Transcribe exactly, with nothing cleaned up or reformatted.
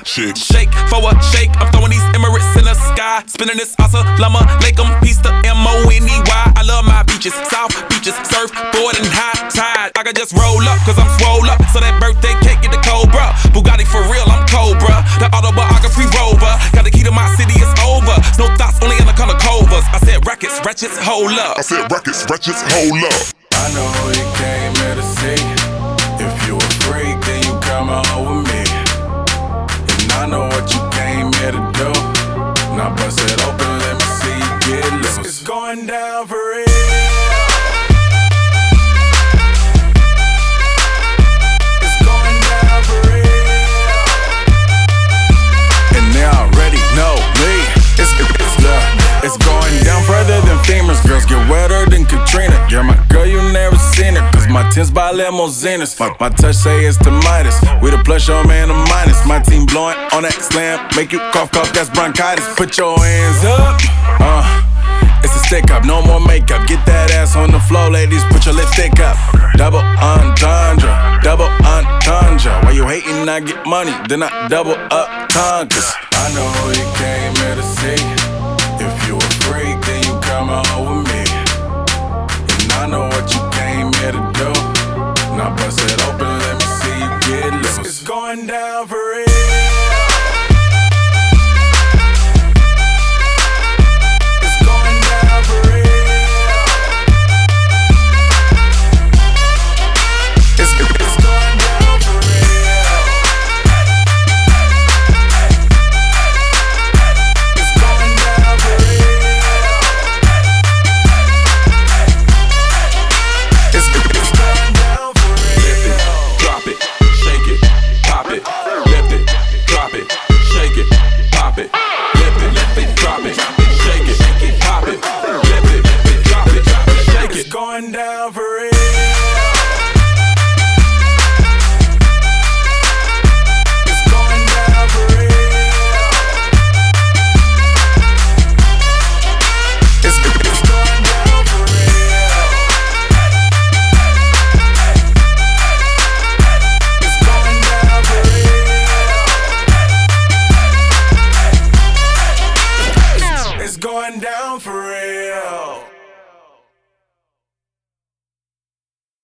shake. Shake for a shake. I'm throwing these Emirates in the sky. Spinning this Assalamu alaikum. Peace to M O N E Y. I love my beaches, south beaches, surfboard and high tide. I can just roll up, cause I'm swole up. So that birthday cake get the Cobra. Bugatti for real, I'm Cobra. The autobiography rover. Got the key to my city, it's over. No thoughts, only in the color covers. I said rackets, ratchets, hold up. I said rackets, ratchets, hold up. I know who you came here to see. If you a freak, then you come on with me. And I know what you came here to do. Now bust it open, let me see you get loose. It's going down for real. It's going down for real. And they already know me. It's, it's, uh, it's going down further than famous. Girls get wetter than Katrina. You're my girl, you never seen her. Cause my tins by limousines. My, my touch say it's the Midas. We the plus, your man a minus. My team blowing on that slam. Make you cough, cough, that's bronchitis. Put your hands up. Uh, it's a stick up, no more makeup. Get that ass on the floor, ladies. Put your lipstick up. Double entendre, double entendre. Why you hating? I get money, then I double up tongues. I know who you came here to see. If you a freak, then you come on with me. And I know what you came here to do. Now bust it open, let me see you get loose. It's going down for real. It's going down for real. It's, it's going down for real. It's going down for real. It's, it's going down for real. Drop it, shake it, pop it, lift it, drop it, shake it, pop it, lift it, lift it, drop it, shake it, pop it, lift it, drop it, shake It's it. going down for real. It's going down for real. It's, it's going down for real. It's going down for real. It's going down for real.